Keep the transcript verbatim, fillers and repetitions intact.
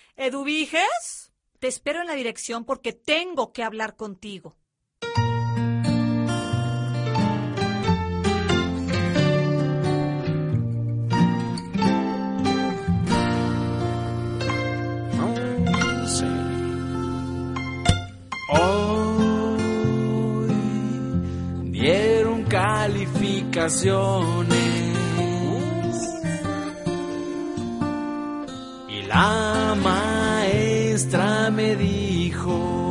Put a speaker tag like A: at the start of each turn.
A: Eduviges, te espero en la dirección porque tengo que hablar contigo.
B: Hoy dieron calificaciones y la maestra me dijo